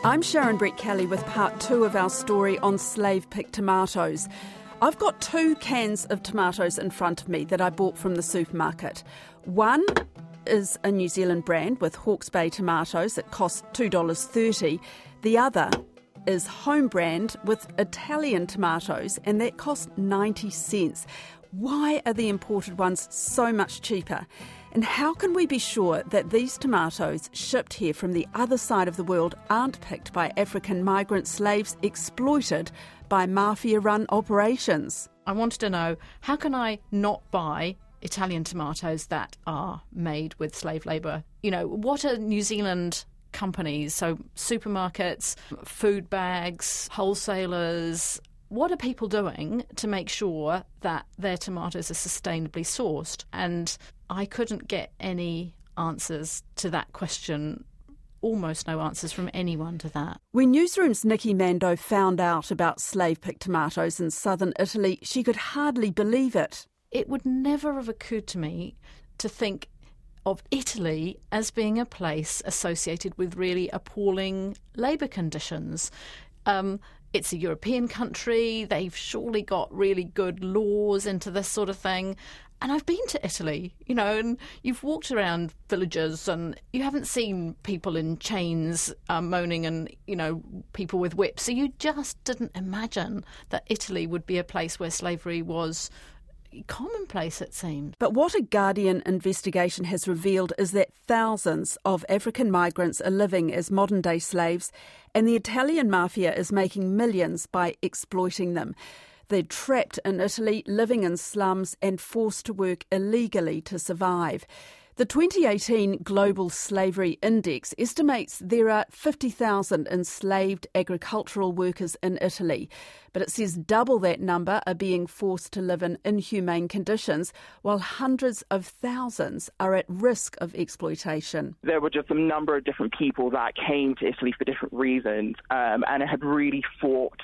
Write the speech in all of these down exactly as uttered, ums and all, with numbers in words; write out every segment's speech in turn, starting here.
I'm Sharon Brett-Kelly with part two of our story on slave-picked tomatoes. I've got two cans of tomatoes in front of me that I bought from the supermarket. One is a New Zealand brand with Hawke's Bay tomatoes that cost two dollars thirty. The other is home brand with Italian tomatoes, and that cost ninety cents. Why are the imported ones so much cheaper? And how can we be sure that these tomatoes shipped here from the other side of the world aren't picked by African migrant slaves exploited by mafia-run operations? I wanted to know, how can I not buy Italian tomatoes that are made with slave labour? You know, what are New Zealand companies, so supermarkets, food bags, wholesalers, what are people doing to make sure that their tomatoes are sustainably sourced? And I couldn't get any answers to that question, almost no answers from anyone to that. When Newsroom's Nikki Mando found out about slave-picked tomatoes in southern Italy, she could hardly believe it. It would never have occurred to me to think of Italy as being a place associated with really appalling labour conditions. Um, it's a European country, they've surely got really good laws into this sort of thing. And I've been to Italy, you know, and you've walked around villages and you haven't seen people in chains um, moaning and, you know, people with whips. So you just didn't imagine that Italy would be a place where slavery was commonplace, it seemed. But what a Guardian investigation has revealed is that thousands of African migrants are living as modern-day slaves, and the Italian mafia is making millions by exploiting them. They're trapped in Italy, living in slums and forced to work illegally to survive. The twenty eighteen Global Slavery Index estimates there are fifty thousand enslaved agricultural workers in Italy, but it says double that number are being forced to live in inhumane conditions, while hundreds of thousands are at risk of exploitation. There were just a number of different people that came to Italy for different reasons um, and had really fought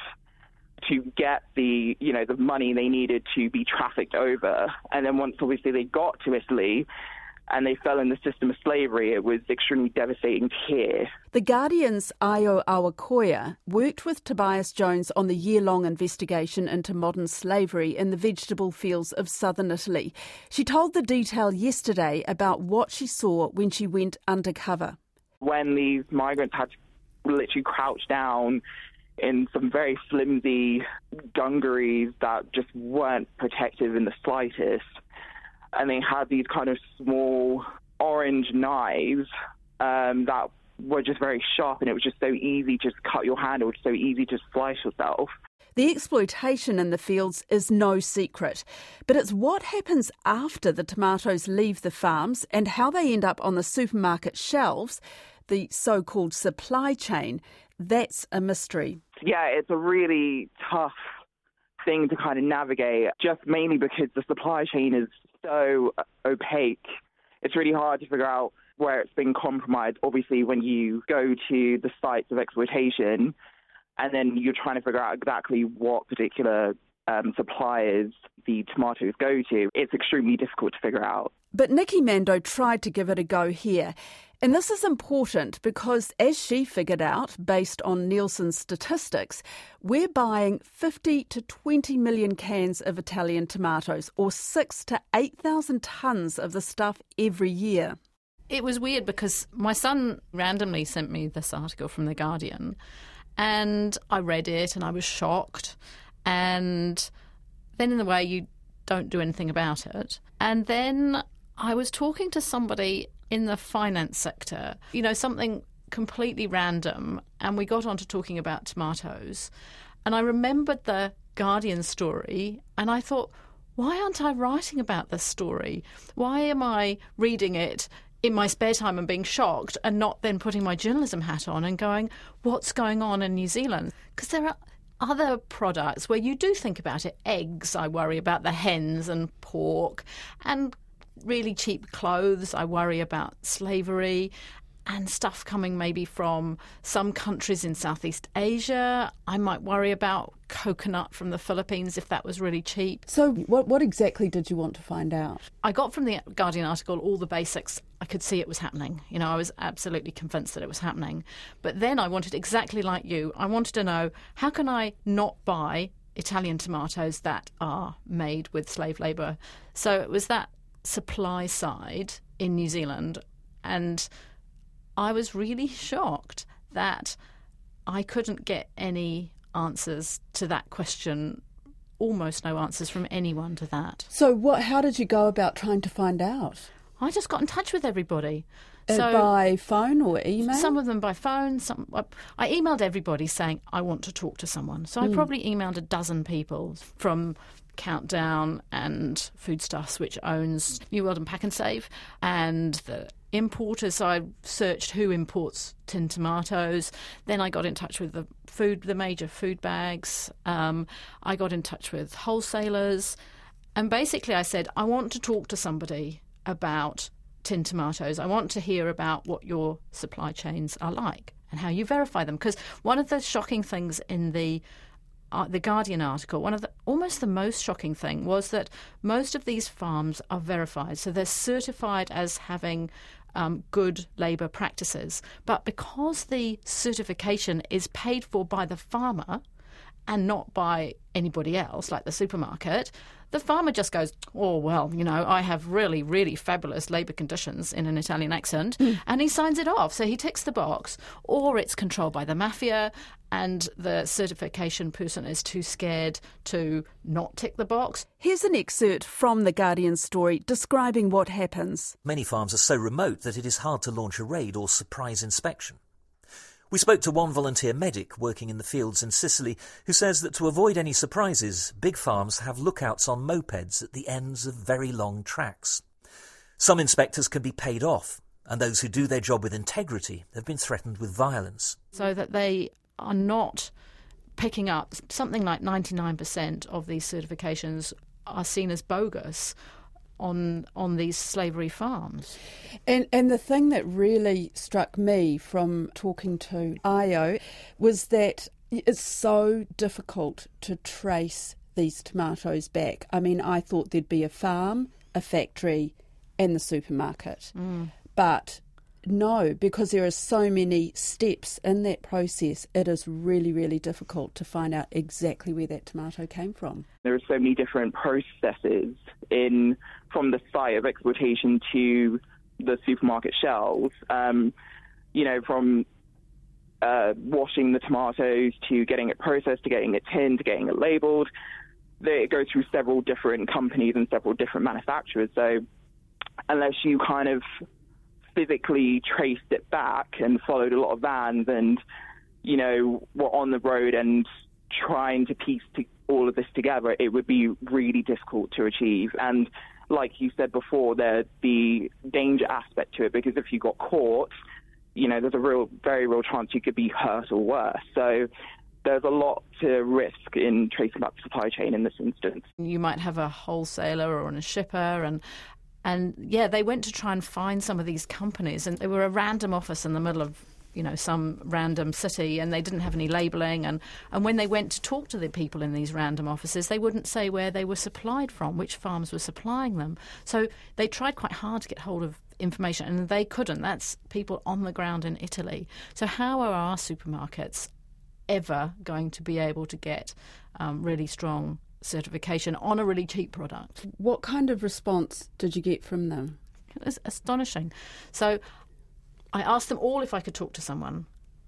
to get the, you know, the money they needed to be trafficked over. And then once, obviously, they got to Italy and they fell in the system of slavery, it was extremely devastating to hear. The Guardian's Ayo Awakoya worked with Tobias Jones on the year-long investigation into modern slavery in the vegetable fields of southern Italy. She told The Detail yesterday about what she saw when she went undercover. When these migrants had to literally crouch down in some very flimsy dungarees that just weren't protective in the slightest. And they had these kind of small orange knives um, that were just very sharp, and it was just so easy to just cut your hand, or was so easy to slice yourself. The exploitation in the fields is no secret, but it's what happens after the tomatoes leave the farms and how they end up on the supermarket shelves, the so-called supply chain, that's a mystery. Yeah, it's a really tough thing to kind of navigate, just mainly because the supply chain is so opaque. It's really hard to figure out where it's been compromised. Obviously, when you go to the sites of exploitation and then you're trying to figure out exactly what particular um, suppliers the tomatoes go to, it's extremely difficult to figure out. But Nikki Mando tried to give it a go here. And this is important because, as she figured out, based on Nielsen's statistics, we're buying fifty to twenty million cans of Italian tomatoes, or six to eight thousand tonnes of the stuff every year. It was weird because my son randomly sent me this article from The Guardian, and I read it and I was shocked. And then in the way you don't do anything about it. And then I was talking to somebody in the finance sector, you know, something completely random, and we got on to talking about tomatoes. And I remembered the Guardian story, and I thought, why aren't I writing about this story? Why am I reading it in my spare time and being shocked and not then putting my journalism hat on and going, what's going on in New Zealand? Because there are other products where you do think about it. Eggs, I worry about the hens and pork, and really cheap clothes, I worry about slavery, and stuff coming maybe from some countries in Southeast Asia. I might worry about coconut from the Philippines if that was really cheap. So what what exactly did you want to find out? I got from the Guardian article all the basics. I could see it was happening. You know, I was absolutely convinced that it was happening. But then I wanted, exactly like you, I wanted to know, how can I not buy Italian tomatoes that are made with slave labour? So it was that supply side in New Zealand, and I was really shocked that I couldn't get any answers to that question, almost no answers from anyone to that. So what? How did you go about trying to find out? I just got in touch with everybody. Uh, so by phone or email? Some of them by phone. Some I emailed everybody saying I want to talk to someone. So I Mm. probably emailed a dozen people from Countdown and Foodstuffs, which owns New World and Pack and Save, and the importers. So I searched who imports tin tomatoes. Then I got in touch with the food, the major food bags. Um, I got in touch with wholesalers, and basically I said I want to talk to somebody about tin tomatoes. I want to hear about what your supply chains are like and how you verify them. Because one of the shocking things in the uh, the Guardian article, one of the almost the most shocking thing was that most of these farms are verified. So they're certified as having um, good labour practices. But because the certification is paid for by the farmer and not by anybody else, like the supermarket, the farmer just goes, oh, well, you know, I have really, really fabulous labour conditions in an Italian accent, mm. and he signs it off. So he ticks the box, or it's controlled by the mafia, and the certification person is too scared to not tick the box. Here's an excerpt from the Guardian story describing what happens. Many farms are so remote that it is hard to launch a raid or surprise inspection. We spoke to one volunteer medic working in the fields in Sicily who says that to avoid any surprises, big farms have lookouts on mopeds at the ends of very long tracks. Some inspectors can be paid off, and those who do their job with integrity have been threatened with violence. So that they are not picking up something like ninety-nine percent of these certifications are seen as bogus on on these slavery farms. And and the thing that really struck me from talking to Io was that it's so difficult to trace these tomatoes back. I mean, I thought there'd be a farm, a factory and the supermarket. Mm. But no, because there are so many steps in that process, it is really, really difficult to find out exactly where that tomato came from. There are so many different processes in from the site of exportation to the supermarket shelves, um, you know, from uh, washing the tomatoes to getting it processed, to getting it tinned, to getting it labelled. It goes through several different companies and several different manufacturers. So unless you kind of physically traced it back and followed a lot of vans and, you know, were on the road and trying to piece to all of this together, it would be really difficult to achieve. And like you said before, there's the danger aspect to it, because if you got caught, you know, there's a real, very real chance you could be hurt or worse. So there's a lot to risk in tracing back the supply chain in this instance. You might have a wholesaler or a shipper, and And, yeah, they went to try and find some of these companies, and they were a random office in the middle of, you know, some random city, and they didn't have any labelling. And, and when they went to talk to the people in these random offices, they wouldn't say where they were supplied from, which farms were supplying them. So they tried quite hard to get hold of information, and they couldn't. That's people on the ground in Italy. So how are our supermarkets ever going to be able to get um, really strong certification on a really cheap product? What kind of response did you get from them? It was astonishing. So I asked them all if I could talk to someone.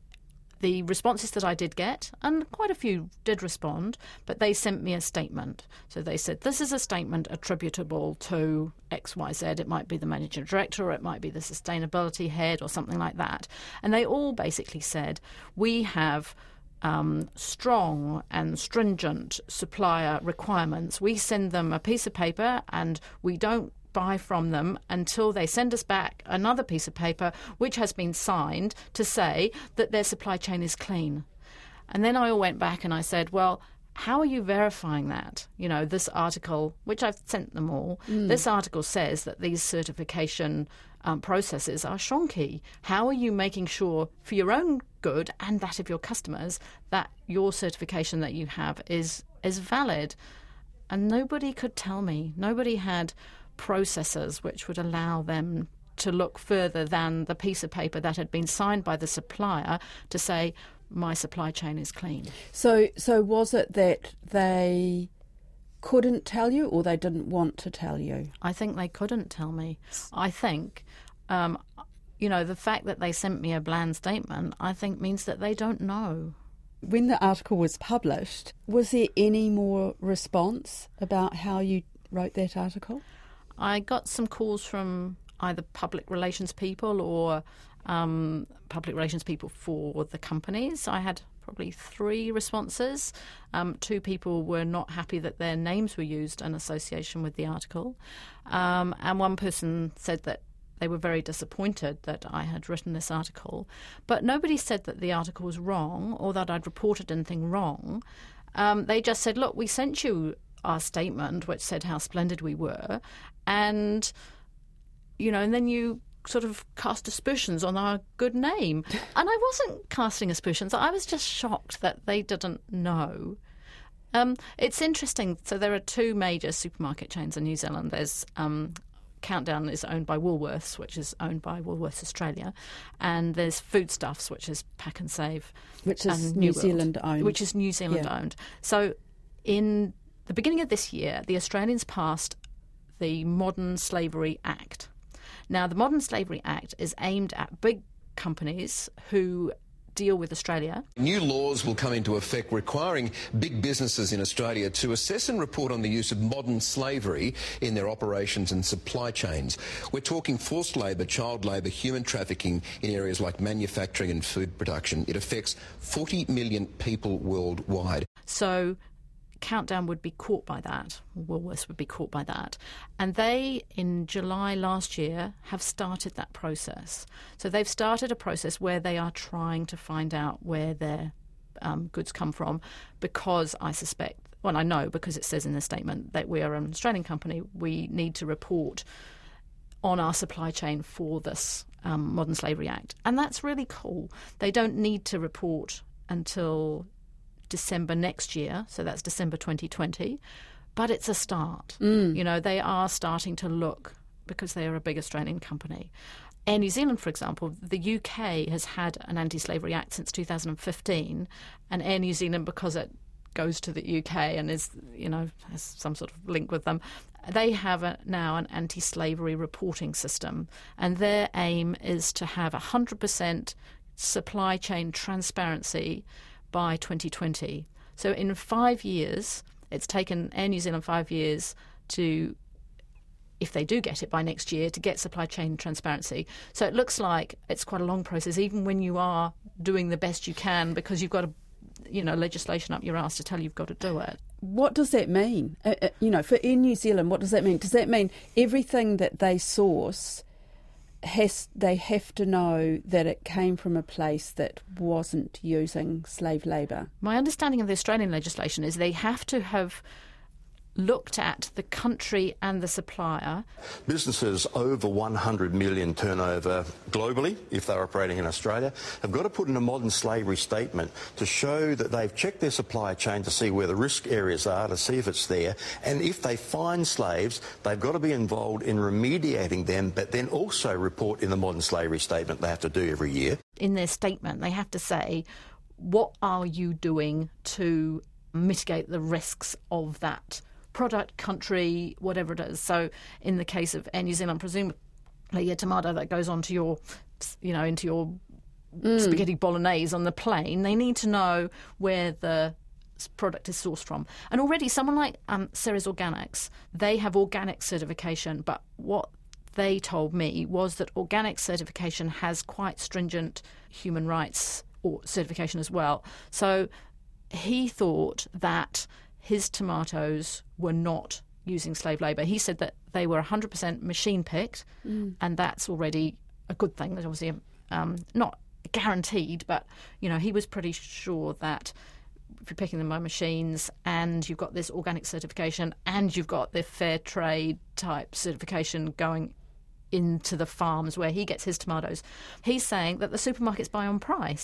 The responses that I did get, and quite a few did respond, but they sent me a statement. So they said, this is a statement attributable to X Y Z. It might be the managing director, or it might be the sustainability head, or something like that. And they all basically said, we have Um, strong and stringent supplier requirements. We send them a piece of paper and we don't buy from them until they send us back another piece of paper which has been signed to say that their supply chain is clean. And then I all went back and I said, well, how are you verifying that? You know, this article, which I've sent them all, mm. this article says that these certification um, processes are shonky. How are you making sure for your own good and that of your customers, that your certification that you have is is valid. And nobody could tell me. Nobody had processes which would allow them to look further than the piece of paper that had been signed by the supplier to say, my supply chain is clean. So, so was it that they couldn't tell you, or they didn't want to tell you? I think they couldn't tell me. I think, um, you know, the fact that they sent me a bland statement, I think means that they don't know. When the article was published, was there any more response about how you wrote that article? I got some calls from either public relations people or um, public relations people for the companies. I had probably three responses. Um, two people were not happy that their names were used in association with the article. Um, and one person said that they were very disappointed that I had written this article. But nobody said that the article was wrong or that I'd reported anything wrong. Um, they just said, look, we sent you our statement which said how splendid we were, and, you know, and then you sort of cast aspersions on our good name. And I wasn't casting aspersions. I was just shocked that they didn't know. Um, it's interesting. So there are two major supermarket chains in New Zealand. There's um, Countdown is owned by Woolworths, which is owned by Woolworths Australia, and there's Foodstuffs, which is Pack and Save, which is New Zealand owned. Which is New Zealand yeah. owned. So in the beginning of this year, the Australians passed the Modern Slavery Act. Now, the Modern Slavery Act is aimed at big companies who deal with Australia. New laws will come into effect requiring big businesses in Australia to assess and report on the use of modern slavery in their operations and supply chains. We're talking forced labour, child labour, human trafficking in areas like manufacturing and food production. It affects forty million people worldwide. So Countdown would be caught by that, Woolworths would be caught by that. And they, in July last year, have started that process. So they've started a process where they are trying to find out where their um, goods come from, because I suspect, well, I know because it says in the statement that we are an Australian company, we need to report on our supply chain for this um, Modern Slavery Act. And that's really cool. They don't need to report until December next year, so that's December twenty twenty, but it's a start. Mm. You know, they are starting to look, because they are a big Australian company. Air New Zealand, for example, the U K has had an anti-slavery act since two thousand fifteen, and Air New Zealand, because it goes to the U K and is, you know, has some sort of link with them, they have a, now an anti-slavery reporting system, and their aim is to have one hundred percent supply chain transparency by twenty twenty. So in five years, it's taken Air New Zealand five years to, if they do get it by next year, to get supply chain transparency. So it looks like it's quite a long process, even when you are doing the best you can, because you've got a, you know, legislation up your ass to tell you you've got to do it. What does that mean? Uh, uh, you know, for Air New Zealand, what does that mean? Does that mean everything that they source, has they have to know that it came from a place that wasn't using slave labour? My understanding of the Australian legislation is they have to have looked at the country and the supplier. Businesses over one hundred million turnover globally, if they're operating in Australia, have got to put in a modern slavery statement to show that they've checked their supply chain to see where the risk areas are, to see if it's there. And if they find slaves, they've got to be involved in remediating them, but then also report in the modern slavery statement they have to do every year. In their statement, they have to say, what are you doing to mitigate the risks of that product, country, whatever it is. So in the case of Air New Zealand, presumably a tomato that goes onto your, you know, into your mm. spaghetti bolognese on the plane, they need to know where the product is sourced from. And already someone like um, Ceres Organics, they have organic certification, but what they told me was that organic certification has quite stringent human rights or certification as well. So he thought that his tomatoes were not using slave labour. He said that they were one hundred percent machine-picked, mm. and that's already a good thing. There's obviously um, not guaranteed, but, you know, he was pretty sure that if you're picking them by machines and you've got this organic certification and you've got the fair trade type certification going into the farms where he gets his tomatoes, he's saying that the supermarkets buy on price.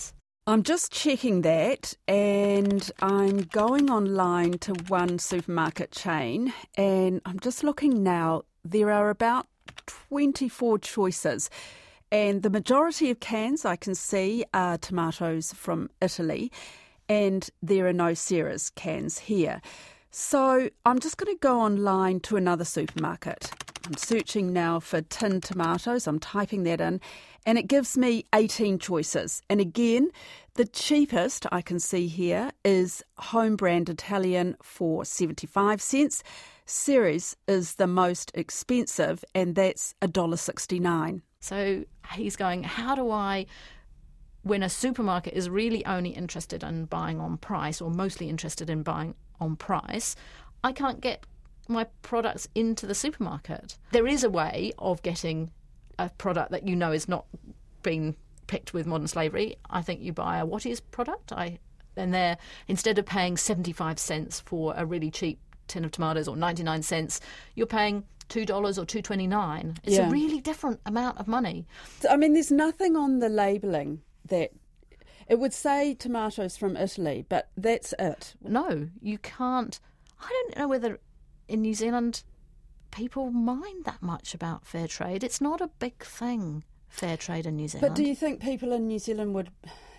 I'm just checking that, and I'm going online to one supermarket chain, and I'm just looking now. There are about twenty-four choices, and the majority of cans I can see are tomatoes from Italy, and there are no Sarah's cans here. So I'm just going to go online to another supermarket. I'm searching now for tinned tomatoes. I'm typing that in, and it gives me eighteen choices. And again, the cheapest I can see here is home brand Italian for seventy-five cents. Ceres is the most expensive, and that's one dollar sixty-nine. So he's going, how do I, when a supermarket is really only interested in buying on price, or mostly interested in buying on price, I can't get my products into the supermarket. There is a way of getting a product that you know is not being picked with modern slavery. I think you buy a Watties product, I and they're, instead of paying seventy-five cents for a really cheap tin of tomatoes or ninety-nine cents, you're paying two dollars or two dollars twenty-nine. It's Yeah. a really different amount of money. I mean, there's nothing on the labelling that it would say tomatoes from Italy, but that's it. No, you can't. I don't know whether in New Zealand people mind that much about fair trade. It's not a big thing, fair trade in New Zealand. But do you think people in New Zealand would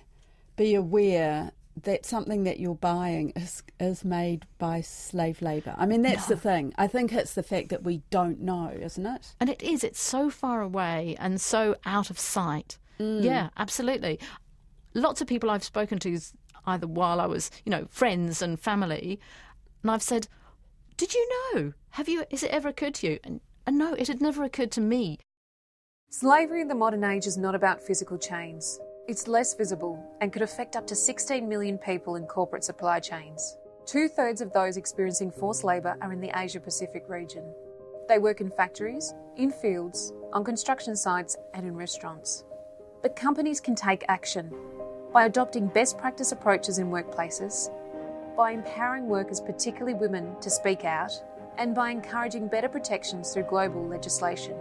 be aware that something that you're buying is is made by slave labour? I mean, that's No. the thing. I think it's the fact that we don't know, isn't it? And it is. It's so far away and so out of sight. Mm. Yeah, absolutely. Lots of people I've spoken to, either while I was, you know, friends and family, and I've said, did you know? Have you? Has it ever occurred to you? And, and no, it had never occurred to me. Slavery in the modern age is not about physical chains. It's less visible and could affect up to sixteen million people in corporate supply chains. Two-thirds of those experiencing forced labour are in the Asia-Pacific region. They work in factories, in fields, on construction sites and in restaurants. But companies can take action by adopting best practice approaches in workplaces, by empowering workers, particularly women, to speak out, and by encouraging better protections through global legislation.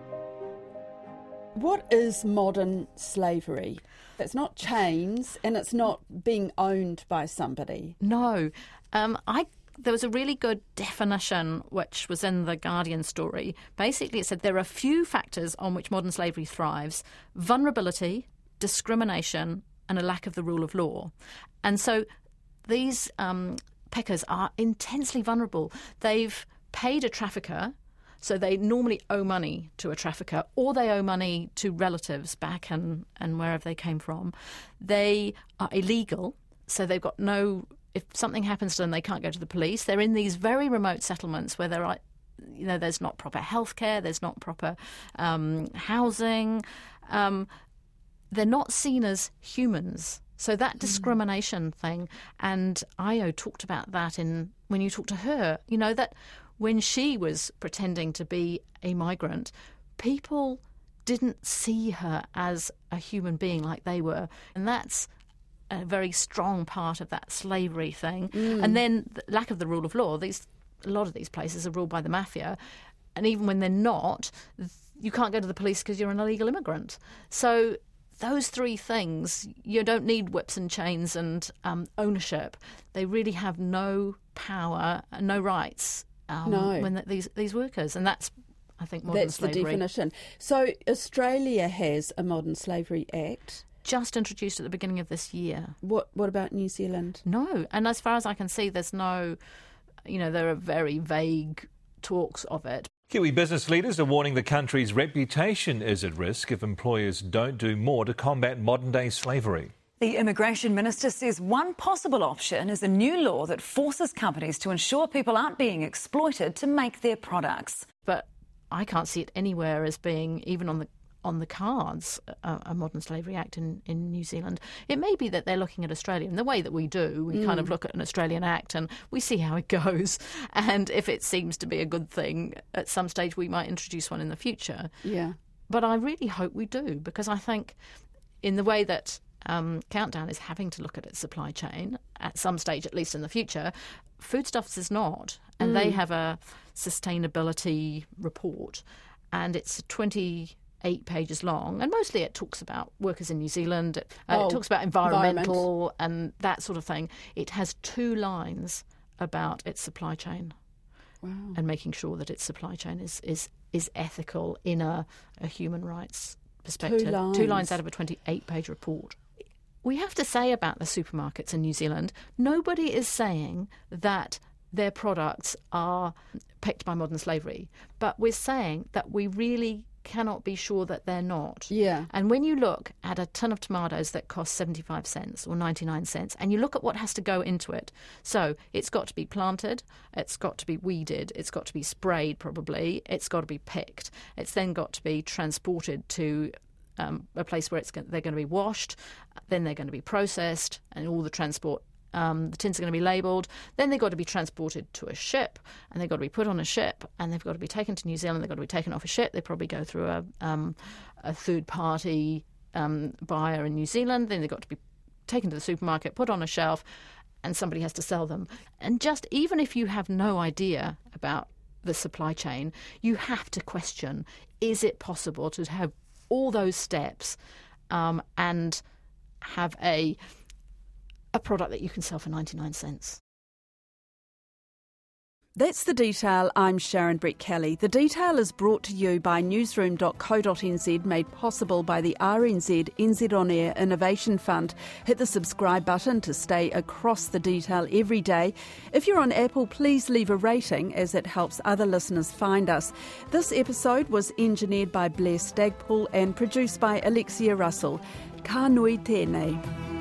What is modern slavery? It's not chains, and it's not being owned by somebody. No. Um, I there was a really good definition which was in the Guardian story. Basically, it said there are few factors on which modern slavery thrives: vulnerability, discrimination, and a lack of the rule of law. And so these um, pickers are intensely vulnerable. They've paid a trafficker, so they normally owe money to a trafficker, or they owe money to relatives back and, and wherever they came from. They are illegal, so they've got no... If something happens to them, they can't go to the police. They're in these very remote settlements where there are, you know, there's not proper healthcare, there's not proper um, housing. Um, they're not seen as humans. So that discrimination mm. thing, and Io talked about that in when you talk to her, you know, that when she was pretending to be a migrant, people didn't see her as a human being like they were. And that's a very strong part of that slavery thing. Mm. And then the lack of the rule of law. These a lot of these places are ruled by the mafia, and even when they're not, you can't go to the police because you're an illegal immigrant. So those three things, you don't need whips and chains and um, ownership. They really have no power, no rights um, no. when the, these these workers, and that's, I think, modern That's slavery. the definition. So Australia has a Modern Slavery Act. Just introduced at the beginning of this year. What What about New Zealand? No, and as far as I can see, there's no, you know, there are very vague talks of it. Kiwi business leaders are warning the country's reputation is at risk if employers don't do more to combat modern-day slavery. The Immigration Minister says one possible option is a new law that forces companies to ensure people aren't being exploited to make their products. But I can't see it anywhere as being even on the on the cards, a, a Modern Slavery Act in, in New Zealand. It may be that they're looking at Australia in the way that we do. We mm. kind of look at an Australian Act and we see how it goes. And if it seems to be a good thing, at some stage we might introduce one in the future. Yeah. But I really hope we do, because I think in the way that um, Countdown is having to look at its supply chain, at some stage, at least in the future, Foodstuffs is not. And mm. they have a sustainability report. And it's twenty eight pages long, and mostly it talks about workers in New Zealand. Uh, Oh, it talks about environmental environment. and that sort of thing. It has two lines about its supply chain. Wow. And making sure that its supply chain is is, is ethical in a, a human rights perspective. Two lines. Two lines out of a twenty-eight page report. We have to say about the supermarkets in New Zealand, nobody is saying that their products are picked by modern slavery, but we're saying that we really cannot be sure that they're not. Yeah. And when you look at a ton of tomatoes that cost seventy-five cents or ninety-nine cents, and you look at what has to go into it, so it's got to be planted, it's got to be weeded, it's got to be sprayed probably, it's got to be picked, it's then got to be transported to um, a place where it's go- they're going to be washed, then they're going to be processed, and all the transport Um, the tins are going to be labelled. Then they've got to be transported to a ship, and they've got to be put on a ship, and they've got to be taken to New Zealand. They've got to be taken off a ship. They probably go through a, um, a third-party um, buyer in New Zealand. Then they've got to be taken to the supermarket, put on a shelf, and somebody has to sell them. And just even if you have no idea about the supply chain, you have to question, is it possible to have all those steps um, and have a... a product that you can sell for ninety-nine cents. That's The Detail. I'm Sharon Brett-Kelly. The Detail is brought to you by newsroom dot co dot n z, made possible by the R N Z N Z On Air Innovation Fund. Hit the subscribe button to stay across The Detail every day. If you're on Apple, please leave a rating as it helps other listeners find us. This episode was engineered by Blair Stagpool and produced by Alexia Russell. Ka nui tēnei.